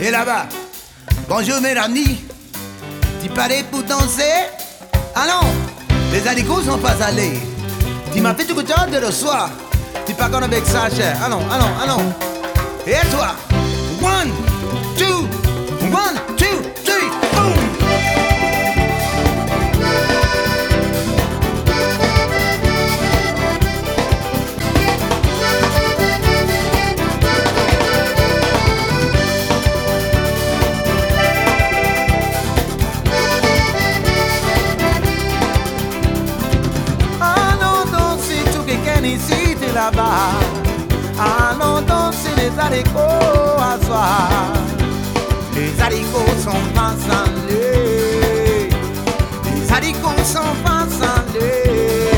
Et là-bas, bonjour mes amis, tu parais pour danser? Ah non, les haricots sont pas allés. Tu m'as fait tout le temps de le soir. Tu pas qu'on avec ça, cher. Allons, allons, allons. Et toi? 1, 2, 1, 2, 3, boom! Ici, t'es là-bas. Allons danser les haricots à soir. Les haricots sont pas salés. Les haricots sont pas salés.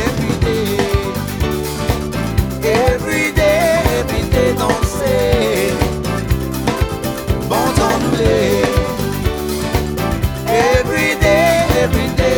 Every day, danser. Bon temps roulé. Every day.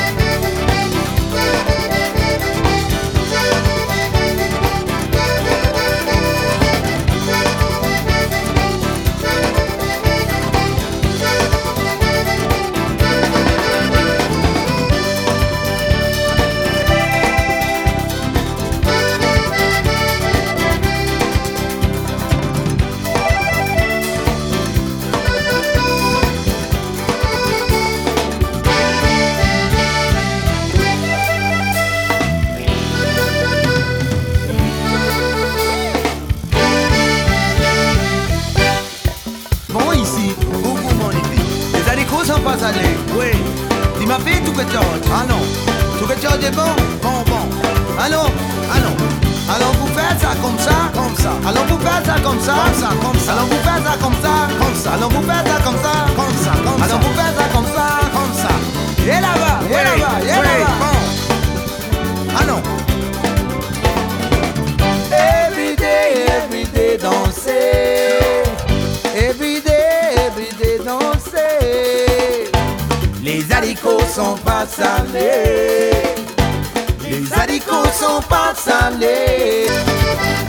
Pas aller, oui. Tu m'as fait tout que George. Ah non, tout que George est bon, bon. Allons. Allons vous faire ça comme ça, comme ça. Allons vous faire ça comme ça, comme ça. Allons vous faire ça comme ça, comme ça. Allons vous faire ça comme ça, comme ça, comme ça. Allons vous faire ça comme ça, comme ça. Et là-bas, bon. Allons. Every day danser. Every day danser. Les haricots sont pas salés. Les haricots sont pas salés.